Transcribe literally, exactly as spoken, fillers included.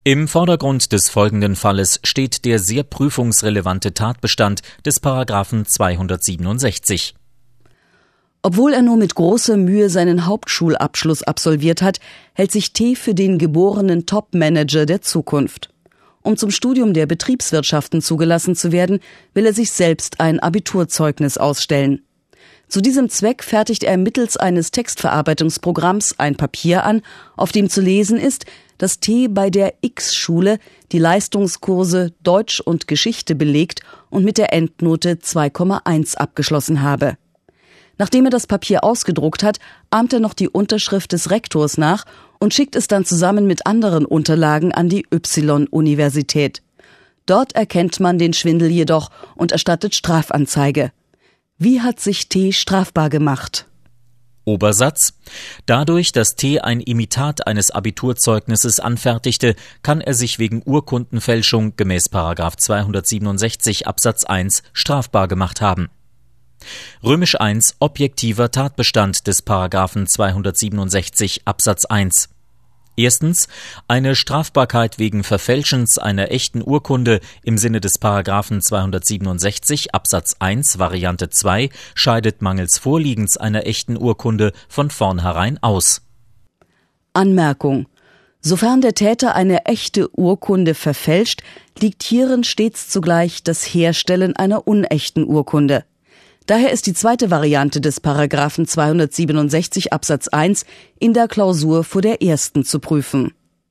Im Vordergrund des folgenden Falles steht der sehr prüfungsrelevante Tatbestand des Paragraphen zweihundertsiebenundsechzig. Obwohl er nur mit großer Mühe seinen Hauptschulabschluss absolviert hat, hält sich T. für den geborenen Top-Manager der Zukunft. Um zum Studium der Betriebswirtschaften zugelassen zu werden, will er sich selbst ein Abiturzeugnis ausstellen. Zu diesem Zweck fertigt er mittels eines Textverarbeitungsprogramms ein Papier an, auf dem zu lesen ist, dass T. bei der X-Schule die Leistungskurse Deutsch und Geschichte belegt und mit der Endnote zwei Komma eins abgeschlossen habe. Nachdem er das Papier ausgedruckt hat, ahmt er noch die Unterschrift des Rektors nach und schickt es dann zusammen mit anderen Unterlagen an die Y-Universität. Dort erkennt man den Schwindel jedoch und erstattet Strafanzeige. Wie hat sich T. strafbar gemacht? Obersatz: Dadurch, dass T. ein Imitat eines Abiturzeugnisses anfertigte, kann er sich wegen Urkundenfälschung gemäß Paragraph zweihundertsiebenundsechzig Absatz eins strafbar gemacht haben. Römisch eins Objektiver Tatbestand des Paragraphen zweihundertsiebenundsechzig Absatz eins. Erstens, eine Strafbarkeit wegen Verfälschens einer echten Urkunde im Sinne des Paragraphen zweihundertsiebenundsechzig Absatz eins Variante zwei scheidet mangels Vorliegens einer echten Urkunde von vornherein aus. Anmerkung: Sofern der Täter eine echte Urkunde verfälscht, liegt hierin stets zugleich das Herstellen einer unechten Urkunde. Daher ist die zweite Variante des Paragraphen zweihundertsiebenundsechzig Absatz eins in der Klausur vor der ersten zu prüfen.